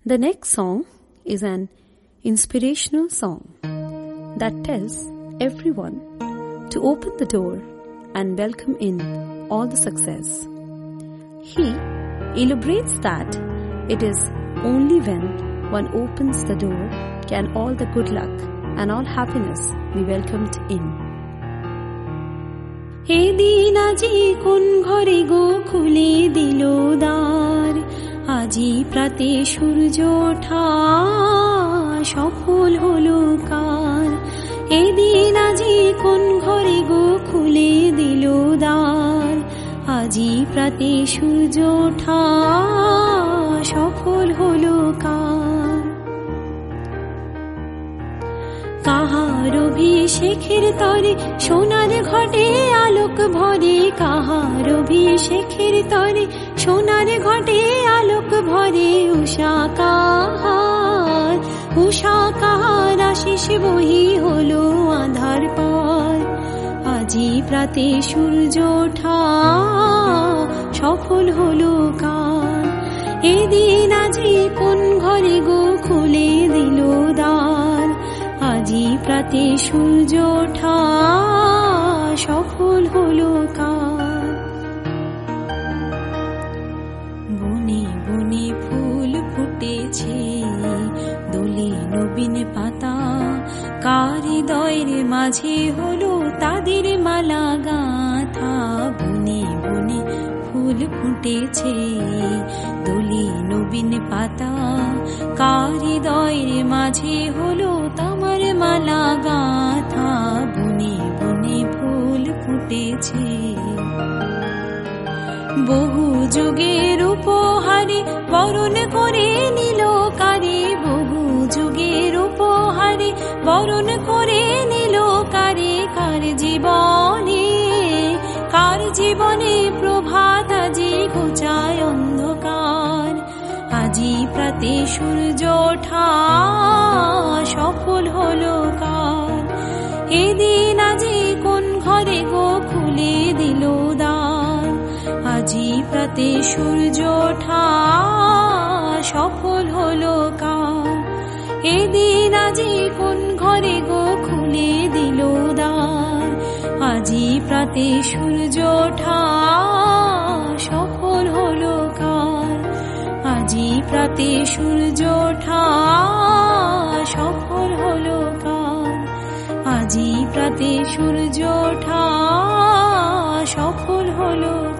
The next song is an inspirational song that tells everyone to open the door and welcome in all the success. He elaborates that it is only when one opens the door can all the good luck and all happiness be welcomed in. হে দিন আজি কোন ঘরে গো খুলে দিল দ্বার, আজি প্রাতে সূর্য ওঠা সফল হলো কার। হে দিন আজি কোন ঘরে গো খুলে দিল দ্বার, আজি প্রাতে সূর্য ওঠা সফল হলো কার। কাহার অভিষেকের তরে সোনার ঘটে আলোক ভরে, কাহার অভিষেকের তরে সোনার ঘটে আলোক ভরে। উষা কাহার আশিস বহি হলো আধার পার, আজি প্রাতে সূর্য ওঠা সফল হলো কার। এদিন আজি কোন ঘরে গো খুলে দিল দ্বার, আজি প্রাতে সূর্য ওঠা সফল হলো কার। বনে বনে ফুল ফুটেছে দোলে নবীন পাতা, কার হৃদয়ের মাঝে হলো তাদের মালা গাঁথা। বনে বনে ফুল ফুটেছে দোলে নবীন পাতা, কার হৃদয়ের মাঝে হলো তামার মালা গাঁথা। বনে বনে ফুল ফুটেছে বহু যুগের উপহারে বরণ করে নিল কারে, বহু যুগের উপহারে বরণ করে নিল কারে। কার জীবনে প্রভাত আজি ঘুচায় অন্ধকার, আজি প্রাতে সূর্য ওঠা সফল হলো কার। এদিন আজি কোন ঘরে গো খুলে দিল দ্বার, আজি প্রাতে সূর্য ওঠা সফল হলো কার। এদিন আজি কোন ঘরে গো খুলে দিল দ্বার, আজি প্রাতে সূর্য ওঠা সফল হলো কার। আজি প্রাতে সূর্য ওঠা সফল হলো কার, আজি প্রাতে সূর্য ওঠা সফল হলো।